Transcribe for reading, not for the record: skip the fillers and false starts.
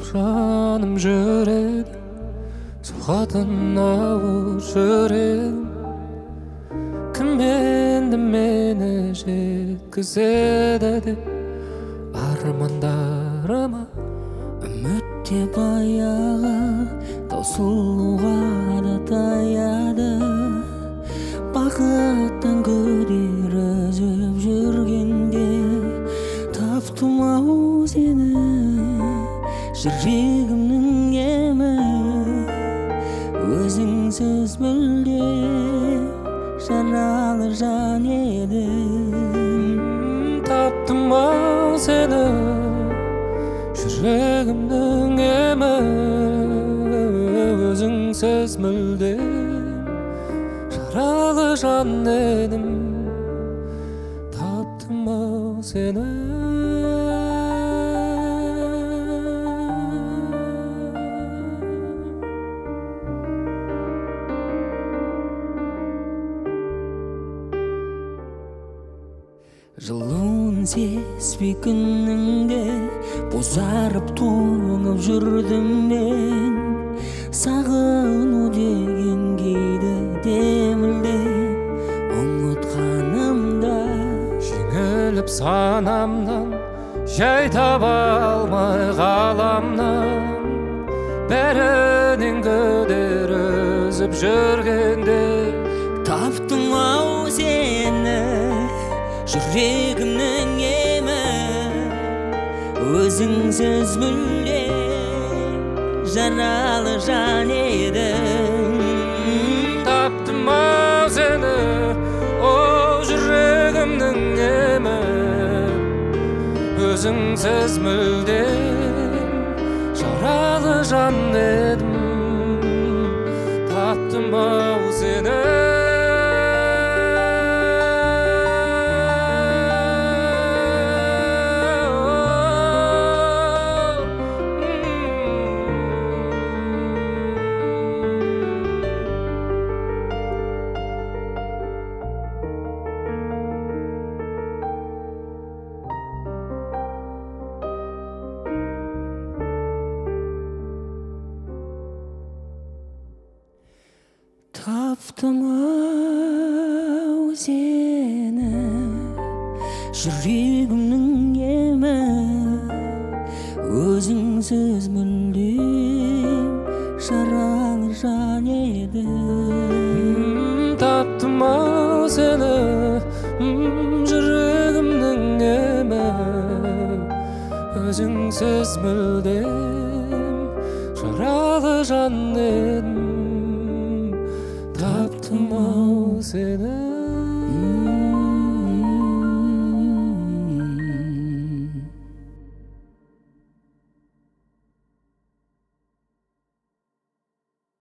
жаным жүреді, соғатын ауыр жүрегім. Кім енді мені жеткізеді деп армандарыма. Үмітте баяғы таусылуға да таяды. Бақыттан күдер үзіп жүргенде таптым-ау сені, жүрегімнің емі. Өзіңсіз мүлде жаралы жан едім. Таптым-ау сені, жүрегімнің емі. Өзіңсіз мүлде жаралы жан едім. Таптым-ау сені. Жылуын сезбей күніңде бозарып тоңып жүрдім мен. Сағыну деген кейді демілде ұмытқанымда. Жеңіліп санамнан, жай таба алмай ғаламнан. Бәрінен күдер үзіп жүргенде таптым-ау сені, жүрегімнің емі. Өзіңсіз мүлде жаралы жан едім. Таптым-ау сені, о жүрегімнің емі. Өзіңсіз мүлде жаралы жан едім. Таптым-ау сені. Таптым-ау сені, жүрегімнің емі. Өзіңсіз мүлдем жаралы жан едім. Таптым-ау сені, жүрегімнің емі. Өзіңсіз мүлдем жаралы жан едім. Таптым-ау сені.